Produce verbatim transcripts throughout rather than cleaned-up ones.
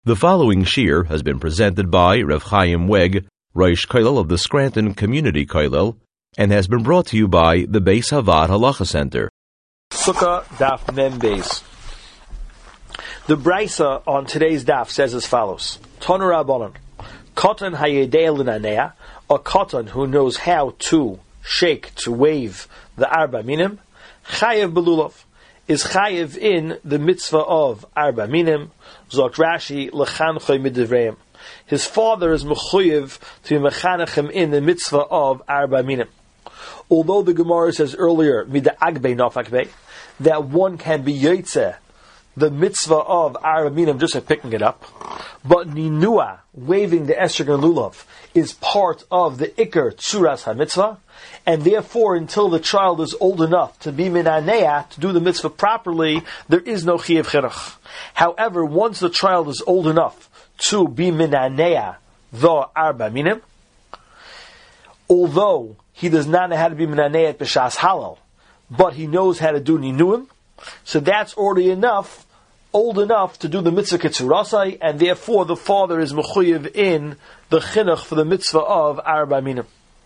The following shir has been presented by Rav Chaim Weg, Rosh Kollel of the Scranton Community Kollel, and has been brought to you by the Beis Havad Halacha Center. Sukkah Daf Mem Beis. The Brisa on today's daf says as follows: Tanu Rabbanan, Katan Hayedei L'Nanea, a Katan who knows how to shake, to wave the Arba Minim, Chayev Belulav, is Chayev in the mitzvah of Arba Minim. Zok Rashi L'Chanchoi Midivreim. His father is Mechuyev to be Mechanechem in the mitzvah of Arba Minim. Although the Gemara says earlier, Mida Agbe Nafakbe, that one can be Yotzeh, the mitzvah of Arba Minim, just by picking it up, but Ninua, waving the Esrog and Lulav, is part of the Iker Tzuras HaMitzvah, and therefore, until the child is old enough to be Minaneah, to do the mitzvah properly, there is no Chiyuv Chinuch. However, once the child is old enough to be Minaneah, the Arba Minim, although he does not know how to be Minaneah at B'Shas Halal, but he knows how to do Ninuim, so that's already enough, old enough to do the mitzvah Ketzurasai, and therefore the father is Mechuyev in the Chinuch for the mitzvah of Arba Minim.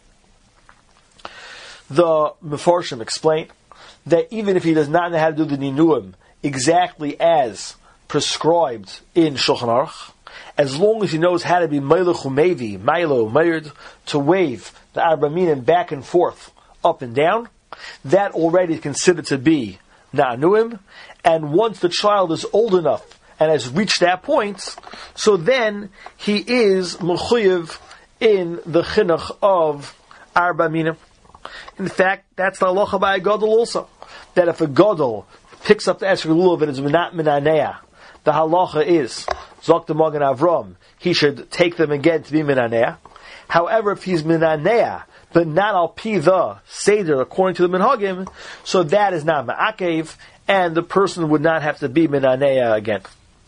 The Mefarshim explain that even if he does not know how to do the Ninuim exactly as prescribed in Shulchan Aruch, as long as he knows how to be Meilech Umevi, Milo, Meird, to wave the Arba Minim back and forth, up and down, that already is considered to be Na'anuim, and once the child is old enough and has reached that point, so then he is Mechuyev in the Chinuch of Arba Minim. In fact, that's the halacha by a gadol also, that if a gadol picks up the Esrog Lulav and is not Minaneah, the halacha is Zok the Magen Avram, he should take them again to be Minaneah. However, if he's Minaneah, but not al pi the Seder according to the Minhagim, so that is not Ma'akev, and the person would not have to be Minaneah again.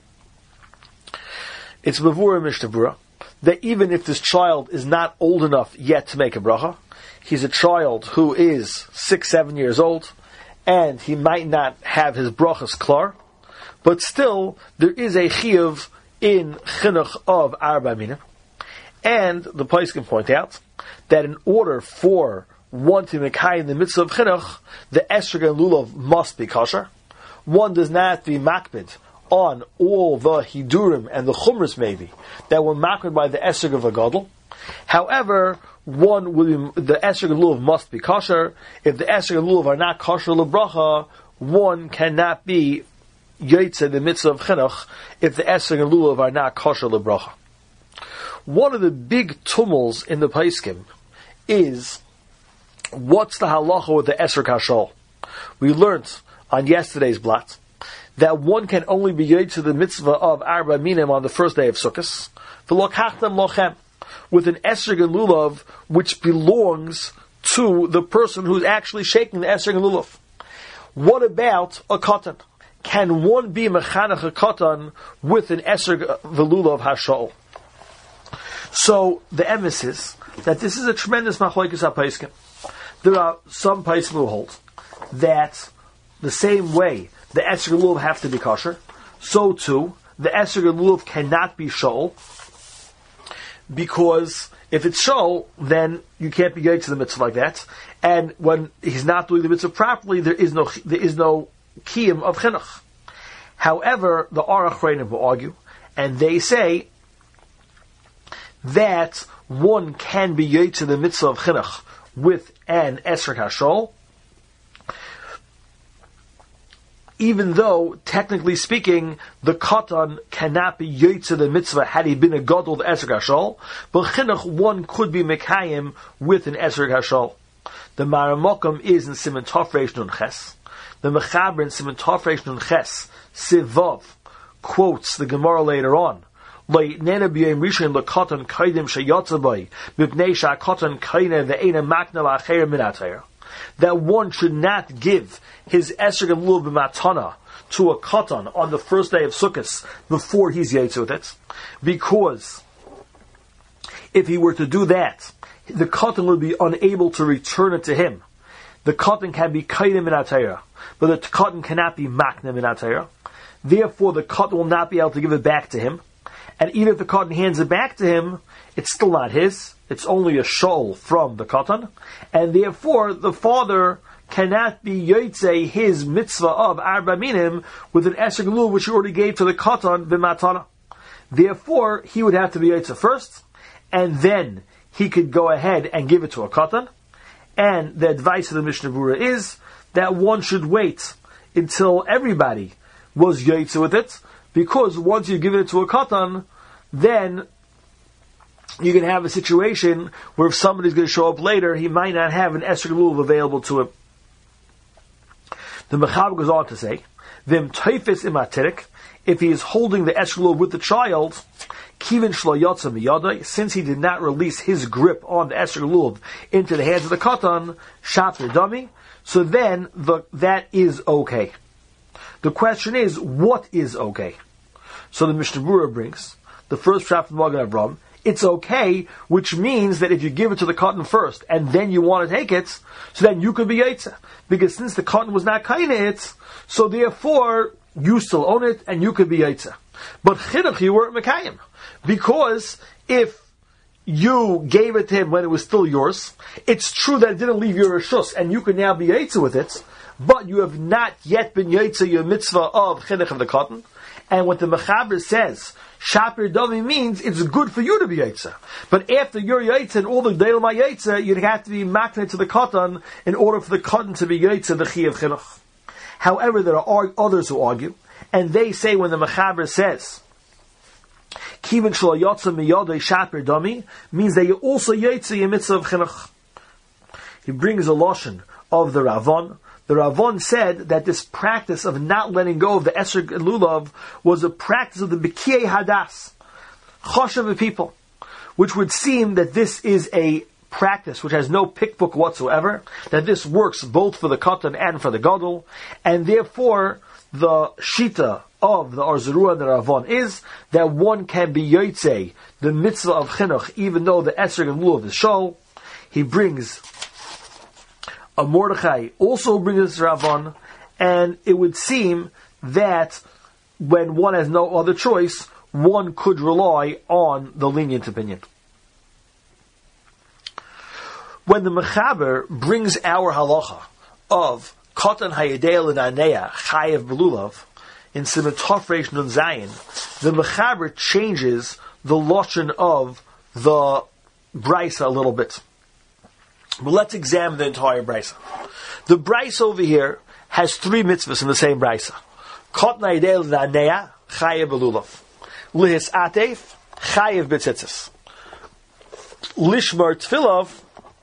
It's Mavura Mishnah that even if this child is not old enough yet to make a bracha, he's a child who is six, seven years old, and he might not have his brachas klar, but still there is a chiyuv in chinuch of Arba Minim. And the place can point out that in order for one to make high in the mitzvah of chinuch, the esrog and lulav must be kosher. One does not have to be makbid on all the hidurim and the chumras maybe that were makbid by the esrog of a gadol. However, one will be, the esrog and lulav must be kosher. If the esrog and lulav are not kosher lebracha, one cannot be yotzeh the mitzvah of chinuch if the esrog and lulav are not kosher lebracha. One of the big tumults in the Paiskim is what's the halacha with the esrog hashol. We learned on yesterday's blot that one can only be yotzeh the mitzvah of Arba Minim on the first day of Sukkot, v'lokachtem lochem, with an esrog and lulav which belongs to the person who's actually shaking the esrog and lulav. What about a katan? Can one be mechanech a katan with an esrog v'lulav hashol? So the emes is that this is a tremendous machlokes hapaiskim. There are some paiskim who hold that the same way the esrog and lulav have to be kosher, so too the esrog and lulav cannot be shol, because if it's shol, then you can't be going to the mitzvah like that. And when he's not doing the mitzvah properly, there is no there is no kiyum of chinuch. However, the Aruch Reinim will argue, and they say that one can be yotzeh to the mitzvah of chinuch with an esrog hashol, even though, technically speaking, the katan cannot be yotzeh the mitzvah had he been a gadol the esrog hashol, but chinuch one could be mekayim with an esrog hashol. The Maramokam is in Siman Tov Reish Nun Ches. The Mechaber in Siman Tov Reish Nun Ches, Sivav, quotes the Gemara later on, that one should not give his esrog and lulav b'matana to a katan on the first day of Sukkot before he's yotzeh with it, because if he were to do that, the katan would be unable to return it to him. The katan can be kaidim in atayra, but the katan cannot be maknim in atayra. Therefore, the katan will not be able to give it back to him. And even if the katan hands it back to him, it's still not his. It's only a shol from the katan. And therefore, the father cannot be yotzei his mitzvah of arba minim with an esrog lulav which he already gave to the katan b'matana. Therefore, he would have to be yotzei first, and then he could go ahead and give it to a katan. And the advice of the Mishnah Berurah is that one should wait until everybody was yotzei with it, because once you give it to a katan, then you can have a situation where if somebody's going to show up later, he might not have an esrog lulav available to him. The Mechaber goes on to say, "Vim teifes imatirik," if he is holding the esrog lulav with the child, kivin shlo yotza miyadai, since he did not release his grip on the esrog lulav into the hands of the katan, shaper dami, so then the, that is okay. The question is, what is okay? So the Mishnah Berurah brings the first chapter of Magen Avraham. It's okay, which means that if you give it to the katan first and then you want to take it, so then you could be yotzei. Because since the katan was not kaina it, so therefore you still own it and you could be yotzei. But chinuch you weren't mekayim, because if you gave it to him when it was still yours, it's true that it didn't leave your reshus and you could now be yotzei with it, but you have not yet been yotzei your mitzvah of chinuch of the katan. And what the Mechaber says, Shaper Davi, means it's good for you to be yotzei. But after you're yotzei and all the Deil Ma yotzei, you'd have to be makneh to the katan in order for the katan to be yotzei the chi of chinuch. However, there are others who argue, and they say when the Mechaber says, Kivin shlo yotza miyadei Shaper Dami, means that you're also yotzei your mitzvah of chinuch. He brings a lashon of the Ravon. The Ravon said that this practice of not letting go of the esrog and lulav was a practice of the B'kiyei Hadas, choshev people, which would seem that this is a practice which has no pickbook whatsoever, that this works both for the katan and for the gadol, and therefore the shita of the Or Zarua and the Ravon is that one can be yotzei the mitzvah of chinuch even though the esrog and lulav is shol. He brings a Mordechai also brings this Ravon, and it would seem that when one has no other choice, one could rely on the lenient opinion. When the Mechaber brings our halacha of Katan Hayadel and Aneya Chayev Belulav in Siman Tov Reish Nun Zayin, the Mechaber changes the lashon of the Brisa a little bit. But let's examine the entire brisa. The brisa over here has three mitzvahs in the same brisa. Katan Hayadel and Aneya Chayev Belulav, Lihis Atef Chayev B'tzitzis, Lishmar Tfilav.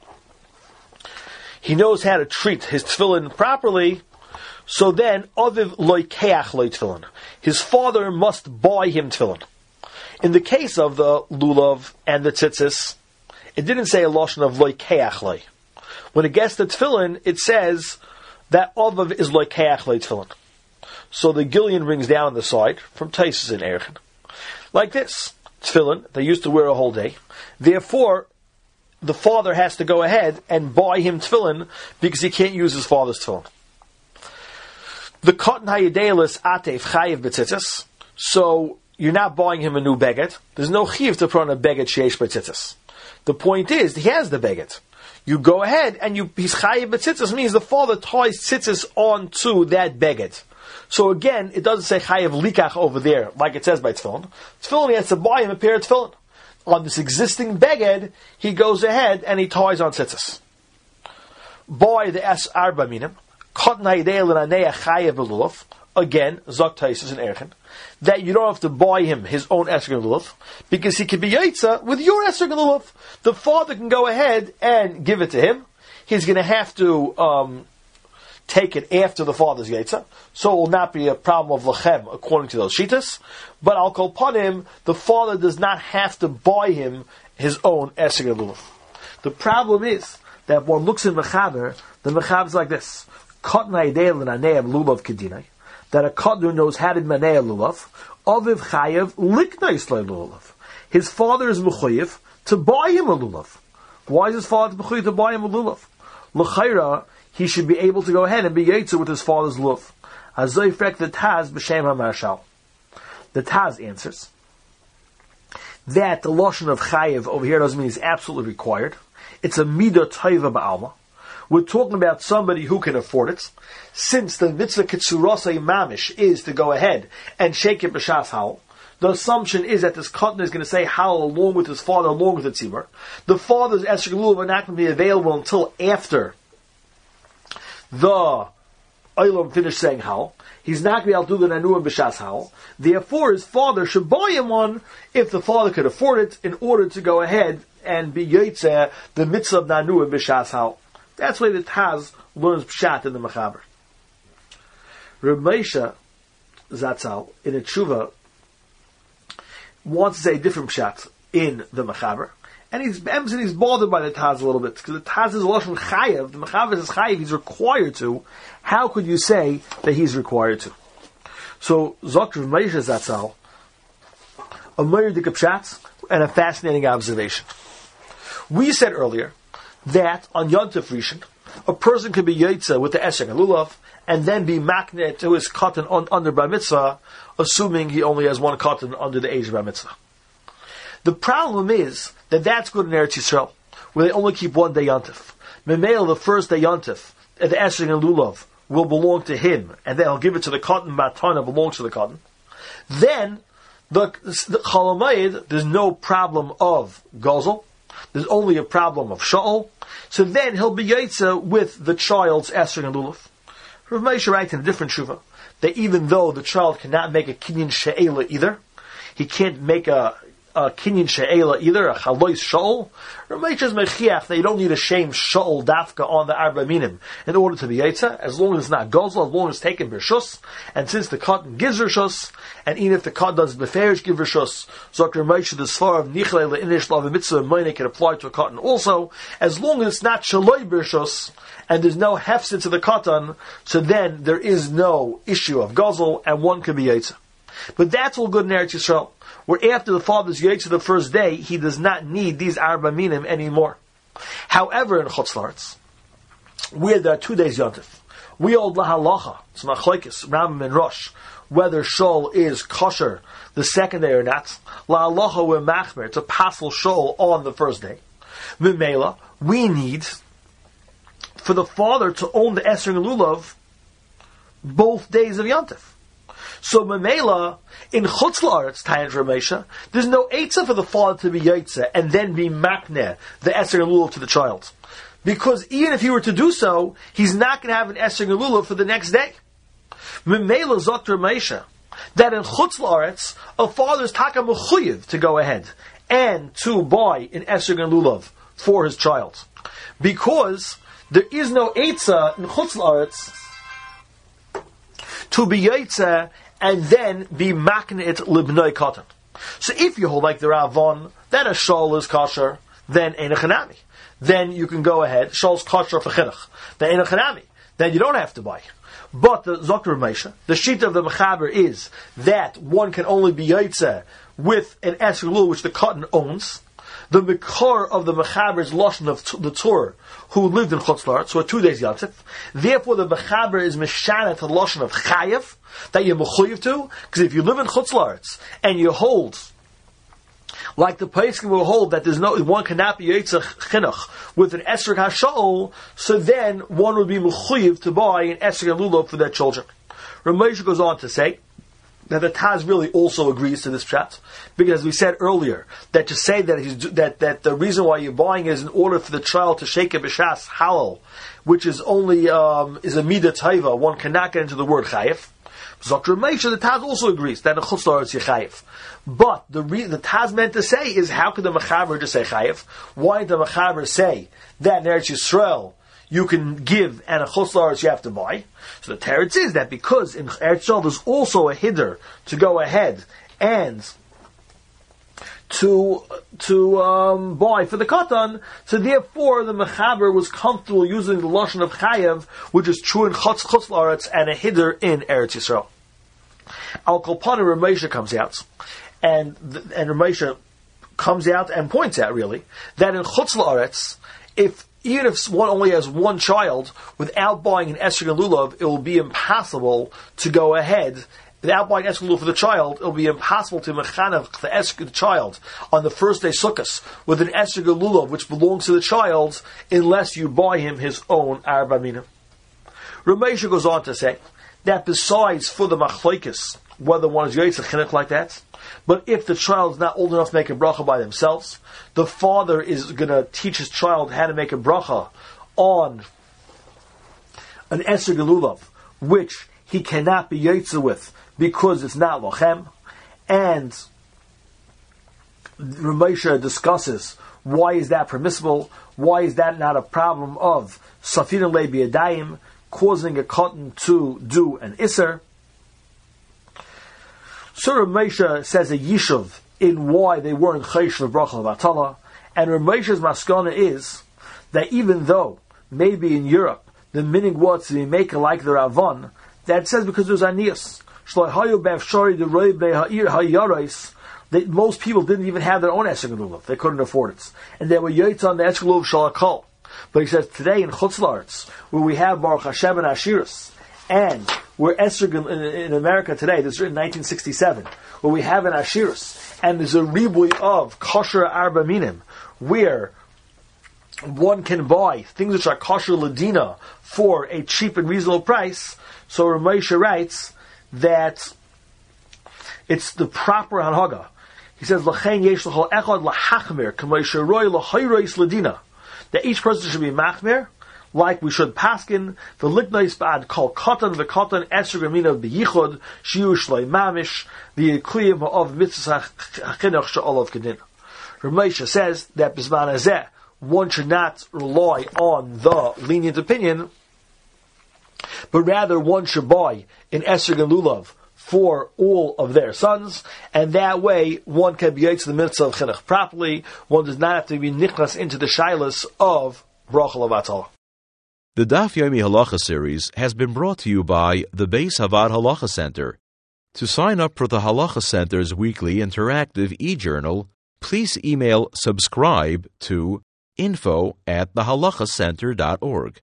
He knows how to treat his tefillin properly, so then Aviv loikeach loy tefillin. His father must buy him tefillin. In the case of the lulav and the tzitzis, it didn't say a lashon of loikeach loy. When it gets to tefillin, it says that Aviv is loikeach loy tefillin. So the Gillian brings down on the side from Taisus and Erchen, like this: tefillin they used to wear a whole day. Therefore, the father has to go ahead and buy him tefillin because he can't use his father's tefillin. The Katan Hayadelis Atef Chayev B'tzitzis, so you're not buying him a new beged. There's no chiv to put on a beged sheish b'tzitzis. The point is, he has the beged. You go ahead and you, he's Chayev B'tzitzis means the father ties tzitzis onto that beged. So again, it doesn't say Chayev Likach over there, like it says by tefillin. Tefillin, he has to buy him a pair of tefillin. On this existing beged, he goes ahead and he ties on tzitzis. By the es arba minim, Katan Hayadel and Aneya Chayev Belulav, again, Zok Taisus and Erchen, that you don't have to buy him his own esrog and lulav, because he can be yotzei with your esrog and lulav. The father can go ahead and give it to him. He's going to have to um, take it after the father's yotzei, so it will not be a problem of lechem according to those shitas. But I'll call upon him, the father does not have to buy him his own esrog and lulav. The problem is that if one looks in Mechaber, the Mechaber is like this: Katan Hayadel and Aneya Lulav Kedinai, that a katan knows how to manei lulav, Aviv Chayev Liknais lulav. His father is mechuyev to buy him a lulav. Why is his father mechuyev to buy him a lulav? L'chayra, he should be able to go ahead and be yotzei with his father's lulav. Azoy frek the Taz b'shem HaMarshal. The Taz answers that the lashon of chayev over here doesn't mean it's absolutely required. It's a midah taiva ba'alma. We're talking about somebody who can afford it. Since the mitzvah kitsurasei mamish is to go ahead and shake it b'shas hal, the assumption is that this katan is going to say hal along with his father, along with the tzibur. The father's esrog lulav are not going to be available until after the Olam finished saying hal. He's not going to be able to do the nanuim b'shas hal. Therefore, his father should buy him one if the father could afford it, in order to go ahead and be yotzeh the mitzvah of nanuim b'shas hal. That's why the Taz learns pshat in the Mechaber. Reb Moshe Zatzal in a tshuva wants to say a different pshat in the Mechaber, and he's and he's bothered by the Taz a little bit because the Taz is a lashon chayev. The Mechaber says chayev, he's required to. How could you say that he's required to? So Zok Reb Moshe Zatzal, a meir dik pshat and a fascinating observation. We said earlier that on Yom Tov Rishon, a person could be Yotze with the Esrog and Lulav, and then be maknet to his cotton on, under Bar Mitzvah, assuming he only has one cotton under the age of Bar Mitzvah. The problem is that that's good in Eretz Yisrael, where they only keep one day Yom Tov. Memel, the first day Yom Tov, the Esrog and Lulav will belong to him, and then he'll give it to the cotton, Matana belongs to the cotton. Then, the, the Chol HaMoed, there's no problem of Gozel, there's only a problem of Sha'ol. So then he'll be Yotze with the child's Esrog and Lulav. Rav Moshe writes in a different shuvah that even though the child cannot make a kinyan she'ela either, he can't make a, a kinyan she'ela either, a chalois sha'ol. Rav Moshe is mechiach that you don't need a shame sha'ol dafka on the arba minim in order to be Yotze, as long as it's not gozel, as long as it's taken b'rshus, and since the cotton gives rishus, and even if the cotton does beferish give rishus, Zok Rav Moshe the svar of nichle le'inish lav mitzvah moine can apply to a cotton also, as long as it's not shaloi b'rshus, and there's no hefset to the cotton, so then there is no issue of gozel, and one can be Yotze. But that's all good in Eretz Yisrael, where after the father's Yotze the first day, he does not need these arba minim anymore. However, in Chutz La'aretz, where there are two days Yom Tov, we hold lahalacha, it's machlokes, Rambam and Rosh, whether shol is kosher the second day or not. Lahalacha we're machmer to passel shol on the first day. Mimela, we need for the father to own the Esrog and Lulav both days of Yom Tov. So Mamela, in Chutz La'aretz, Tayan Rav Moshe, there's no eitzah for the father to be Yotze and then be makneh, the Esrog and Lulav to the child. Because even if he were to do so, he's not going to have an Esrog and Lulav for the next day. Mamela Zok Rav Moshe, that in Chutz La'aretz, a father is taka mechuyev to go ahead and to buy an Esrog and Lulav for his child. Because there is no eitzah in Chutz La'aretz to be Yotze and then be maknit libnoi katan. So if you hold like the Ravon that a shol is kosher, then ein chanami. Then you can go ahead. Shol's kosher for chinuch. Then ein chanami. Then you don't have to buy. But the Zok Rav Moshe, the sheet of the Mechaber is that one can only be Yotze with an Esrog Lulav which the cotton owns. The Mekor of the Mechaber is Lashon of t- the Torah who lived in Chutz La'aretz, so two days Yom Tov. Therefore, the Mechaber is Meshana to the Lashon of Chayev, that you're Mechuyev to, because if you live in Chutz La'aretz and you hold, like the Paiskim will hold that there's no one cannot be Yotze Chinuch with an Esrog HaSha'ol, so then one would be Mechuyev to buy an Esrog and Lulav for their children. Rav Moshe goes on to say that the Taz really also agrees to this pshat, because as we said earlier, that to say that he's, that that the reason why you're buying is in order for the child to shake a b'shas halal, which is only um, is a midah taiva, one cannot get into the word chayef. Zok Rav Moshe, the Taz also agrees that in Chutz La'aretz you chayef. But the re- the Taz meant to say is, how could the Mechaber just say chayef? Why did the Mechaber say that in Eretz Yisrael you can give, and a Chutz La'aretz you have to buy? So the teretz is that because in Eretz Yisrael there's also a hiddur to go ahead and to to um, buy for the katan, so therefore the Mechaber was comfortable using the lashon of chayev, which is true in Chutz Chutz La'aretz and a hiddur in Eretz Yisrael. Al Kolpana Rav Moshe comes out, and the, and Rav Moshe comes out and points out really that in Chutz La'aretz, if even if one only has one child, without buying an Esrog and Lulav, it will be impossible to go ahead without buying esrog for the child, it'll be impossible to mechanech the esrog the child on the first day Sukkos with an esrog lulav which belongs to the child, unless you buy him his own arba minim. Ramesha goes on to say that besides for the machlokes, whether one is yoytz chinuch like that, but if the child is not old enough to make a bracha by themselves, the father is going to teach his child how to make a bracha on an esrog lulav, which he cannot be yoytz with because it's not lochem. And Ramesha discusses why is that permissible, why is that not a problem of safina le biyadayim, causing a cotton to do an iser. So Ramesha says a yishuv in why they weren't chaysh for bracha v'atala, and Ramesha's maskana is that even though maybe in Europe the meaning was to be making like the Ravan, that says because there's anias. That most people didn't even have their own esrog lulav; they couldn't afford it, and they were yoytz on the esrog lulav shalakol. But he says today in Chutz La'aretz, where we have Baruch Hashem and Ashiras, and we're esrog in, in, in America today, this is written in nineteen sixty-seven, where we have an Ashiras, and there's a ribui of kosher arba minim, where one can buy things which are kosher ladina for a cheap and reasonable price. So Ramesha writes that it's the proper hanhaga. He says, "L'chein yesh l'chol echad l'hachmir k'moshe roy l'chayrois ladina." That each person should be machmir, like we should paskin the liknais bad kol katan v'katan esrog amina b'yichud shiu shloi mamish the kliyim of mitzvah chinuch she'olav kedin. Ramesha says that b'zman hazeh one should not rely on the lenient opinion, but rather one should buy an esrog and lulav for all of their sons, and that way one can be yoytz the mitzvah of chinuch properly. One does not have to be nichnas into the shilas of bracha levatala. The Daf Yomi Halacha series has been brought to you by the Beis Havad Halacha Center. To sign up for the Halacha Center's weekly interactive e-journal, please email subscribe to info at the halacha center dot org.